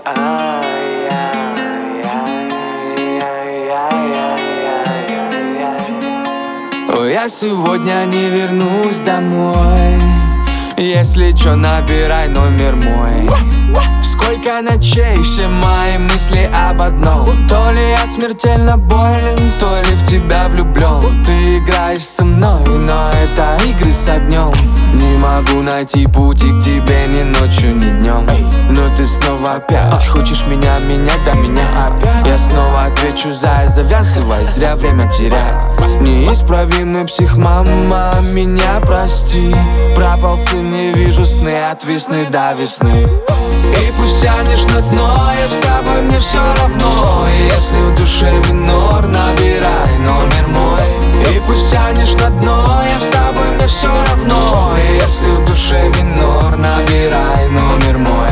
Ой, я сегодня не вернусь домой. Если чё, набирай номер мой. Сколько ночей, все мои мысли об одном. То ли я смертельно болен, то ли в тебя влюблен. Ты играешь со мной, но это игры с огнем. Не могу найти пути к тебе ни ночью, ни днем. Но ты снова опять хочешь меня менять, да меня опять. Я снова отвечу: зай, завязывай, зря время терять. Неисправимый псих, мама, меня прости. Пропал сын, не вижу сны от весны до весны. И пусть тянешь на дно, я с тобой, мне все равно. И если в душе минор, набирай номер мой. И пусть тянешь на дно, я с тобой, мне все равно. И если в душе минор, набирай номер мой.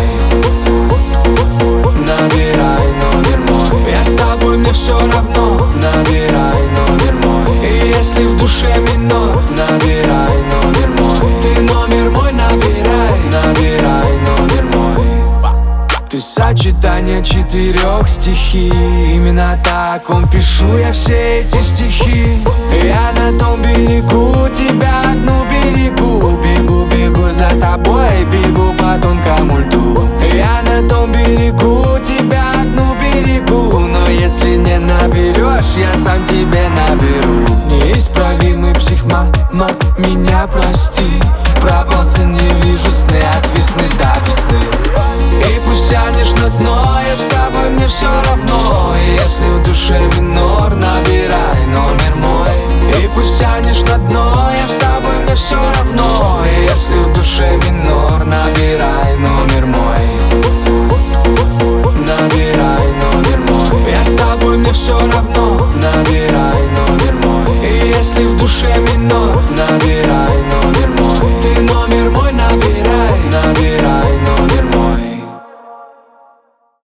Набирай номер мой. Я с тобой, мне все равно. Набирай номер мой. И если в душе минор, набирай номер мой. Ты номер мой набирай, набирай номер мой. Ты сочетание 4 стихий. Именно так он пишу я все эти стихи. Я на том берегу, тебя одну берегу. Бегу, бегу за тобой, бегу по тонкому льду. Я на том берегу, тебя одну берегу. Но если не наберешь, я сам тебе наберу. Неисправимый псих, мама, меня прости. Пропал сын, не вижу сны от весны до весны. И пусть тянешь на дно, я с тобой, мне все равно. И если в душе минор, набирай номер мой. И пусть тянешь на дно, я с тобой, мне все равно. И если в душе минор, набирай номер мой. Набирай номер мой. Я с тобой, мне все равно. Набирай номер мой. И если в душе минор, набирай.